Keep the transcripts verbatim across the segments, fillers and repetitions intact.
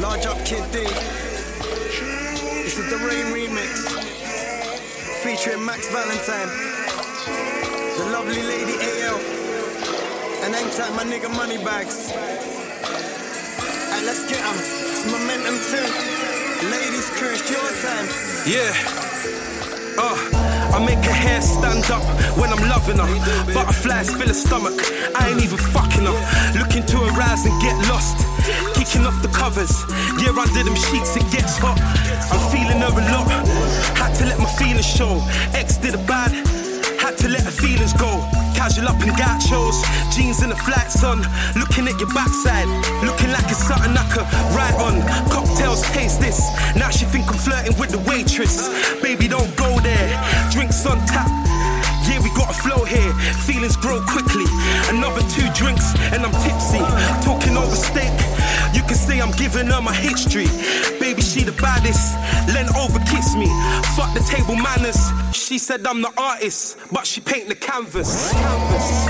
Charge up Kid D. This is the Rain remix, featuring Max Valentine, the lovely lady A L, and hang tight my nigga Moneybags. Alright, let's get 'em. It's momentum too. Ladies, crew, it's your time. Yeah. Uh, I make her hair stand up when I'm loving her. Butterflies fill her stomach, I ain't even fucking her. Looking to arouse and get lost, kicking off the covers. Yeah, under them sheets it gets hot. I'm feeling her a lot, had to let my feelings show. Ex did a bad, had to let her feelings go. Casual up in gauchos, jeans and the flats on. Looking at your backside, looking like it's something I could ride on. Cocktails, taste this. Now she think I'm flirting with the waitress. Baby, don't go there. Drinks on tap. Yeah, we got a flow here. Feelings grow quickly. Another two drinks and I'm tipsy. Talking over steak. You can say I'm giving her my history. Baby, she the baddest. Lean over, kiss me. Fuck the table manners. She said I'm the artist, but she paint the canvas. Canvas.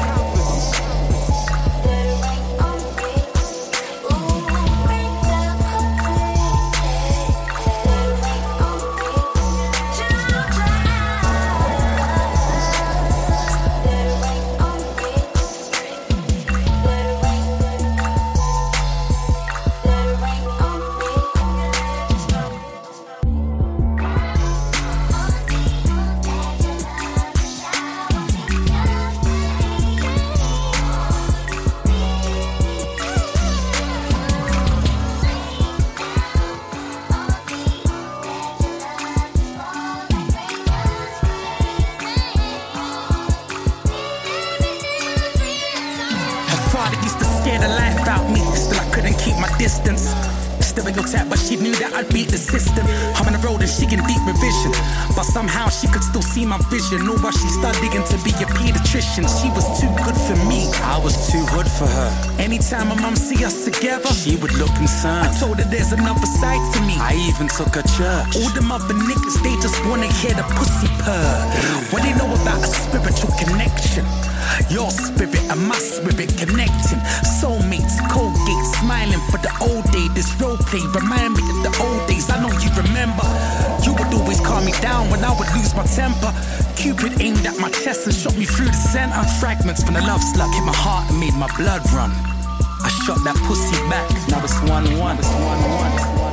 Distance. Stereotype, but she knew that I'd beat the system. I'm on the road and she in deep revision, but somehow she could still see my vision. Or while she studying to be a pediatrician, she was too good for me. I was too good for her. Anytime my mum see us together, she would look concerned. I told her there's another side to me. I even took her church. All them other niggas, they just wanna hear the pussy purr. What they know about a spiritual connection? Your spirit and my spirit connecting. Soulmates, Colgate, smiling for the old day. This role play remind me of the old days. I know you remember. You would always calm me down when I would lose my temper. Cupid aimed at my chest and shot me through the center. Fragments from the love slug hit my heart and made my blood run. I shot that pussy back. Now it's one one. It's one one. It's one one.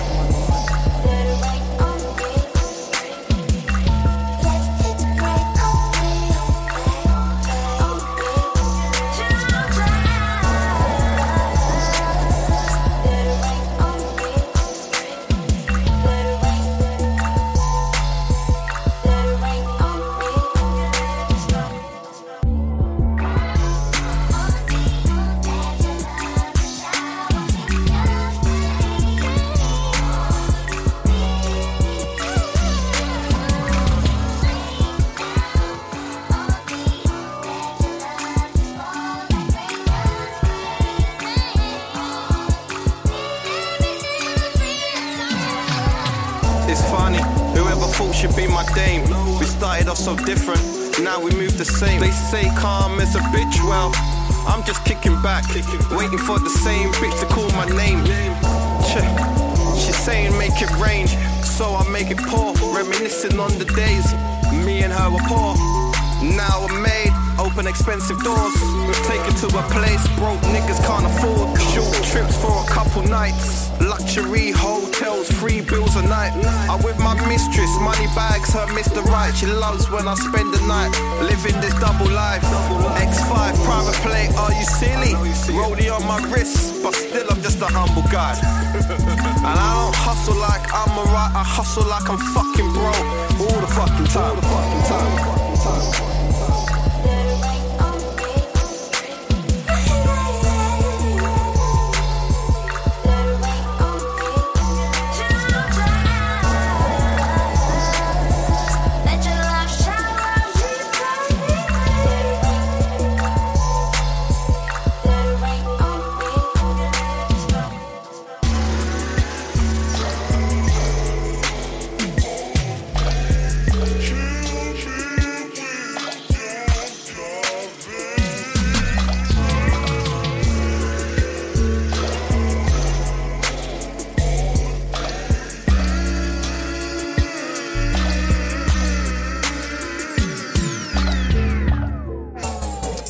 So different, now we move the same. They say calm is a bitch, well, I'm just kicking back, waiting for the same bitch to call my name. She's saying make it rain, so I make it pour. Reminiscing on the days me and her were poor. Now we're made, open expensive doors. We've taken to a place broke niggas can't afford. Short trips for a couple nights, luxury hotels, free bills a night. I'm with my mistress, money bags, her Mister Right. She loves when I spend the night, living this double life. X five, private plate, are you silly? Rollie on my wrist, but still I'm just a humble guy. And I don't hustle like I'm alright, I hustle like I'm fucking broke. All the fucking time, all the fucking time, all the fucking time.